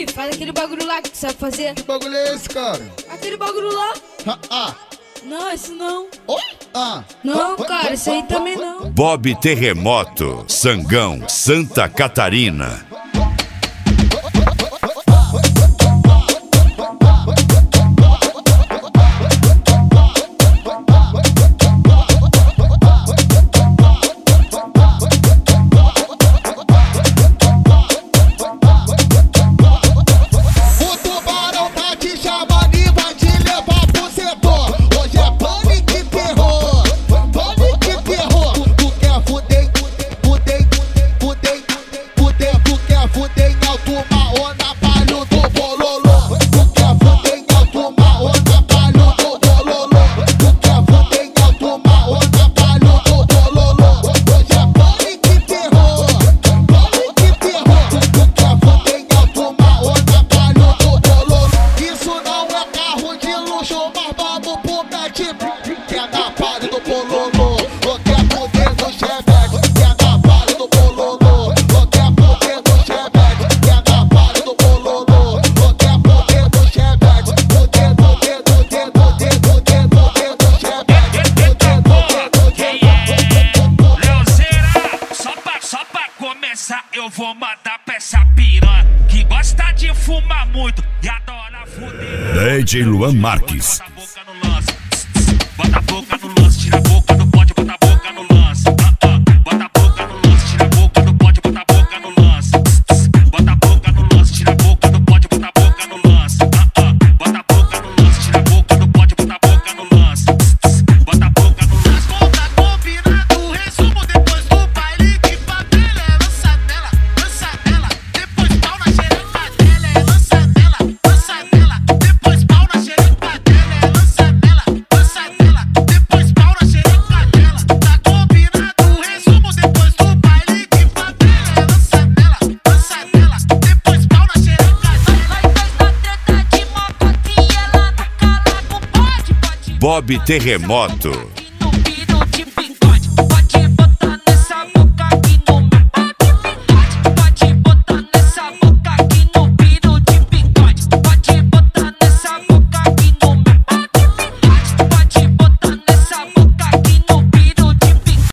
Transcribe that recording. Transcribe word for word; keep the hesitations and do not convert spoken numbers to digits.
faz aquele bagulho lá que tu sabe fazer. Que bagulho é esse, cara? Aquele bagulho lá. Ah, ah. Não, esse não. Oi? Ah. Não, cara, esse aí também não. Bob Terremoto, Sangão, Santa Catarina. Eu vou mandar pra essa piranha que gosta de fumar muito e adora fuder. D J Luan Marques. Bota a boca no lance, tira a boca do pote, bota a boca no lance. Bota a boca no lance, tira a boca do pote, bota a boca no lance. Bota a boca no lance, tira a boca do pote, bota a boca no lance. Bota a boca no lance, tira a boca do pote, bota a boca no lance. Bota a boca no lance. Tá combinado, resumo depois do baile de favela. É lança dela, lança dela, depois pau na xereca dela. É lança dela, lança dela, depois pau na xereca dela. É lança dela, lança dela, depois pau na xereca dela. Tá combinado, resumo depois do baile de favela. É lança dela, lança dela, depois pau na xereca dela. Vai dois na treta de moto aqui, ela na cala com pode, pode. Bob Terremoto.